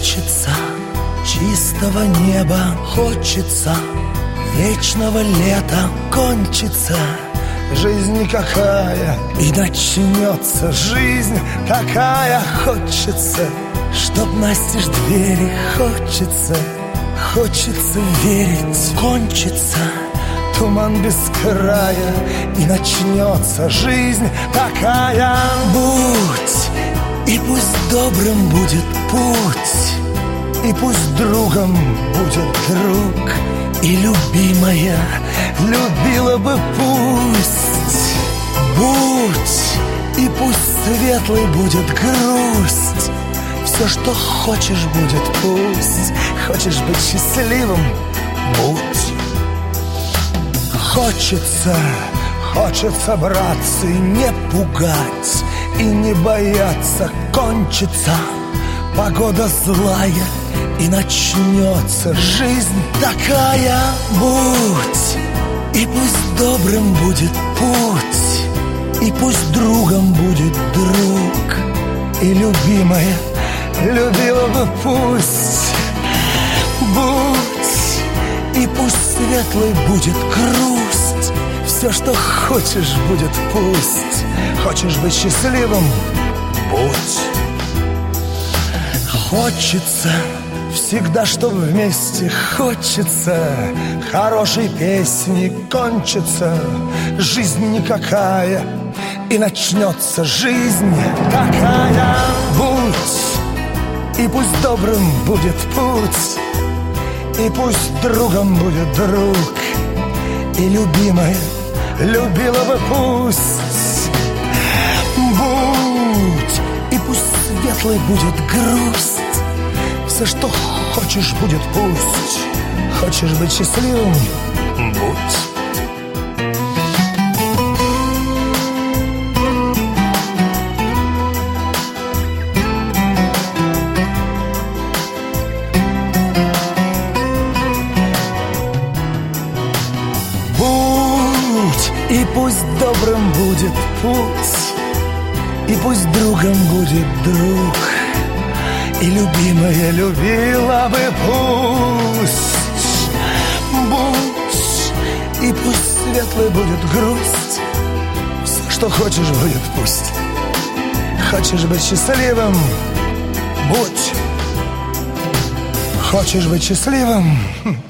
Хочется чистого неба, хочется вечного лета. Кончится жизнь никакая, и начнется жизнь такая. Хочется, чтоб настежь двери, хочется верить. Кончится туман без края, и начнется жизнь такая. Будь, и пусть добрым будет путь, и пусть другом будет друг, и любимая любила бы пусть. Будь, и пусть светлой будет грусть, все, что хочешь, будет пусть. Хочешь быть счастливым — будь. Хочется, братцы, не пугать и не бояться. Кончится погода злая, и начнется жизнь такая. Будь, и пусть добрым будет путь, и пусть другом будет друг, и любимая любила бы пусть. Будь, и пусть светлой будет грусть, все, что хочешь, будет пусть. Хочешь быть счастливым — будь. Хочется всегда, чтоб вместе, хочется хорошей песни. Кончится жизнь никакая, и начнется жизнь такая. Будь, и пусть добрым будет путь, и пусть другом будет друг, и любимая любила бы пусть. Будь, и пусть светлой будет грусть, все, что хочешь, будет пусть. Хочешь быть счастливым — будь. И пусть добрым будет путь, и пусть другом будет друг, и любимая любила бы пусть. Будь, и пусть светлой будет грусть, все, что хочешь, будет пусть. Хочешь быть счастливым — будь. Хочешь быть счастливым — будь.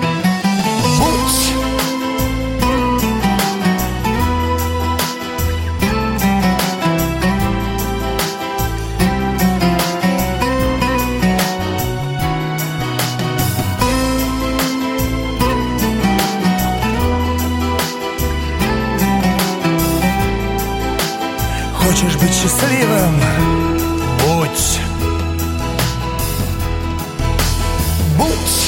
Хочешь быть счастливым — будь. Будь.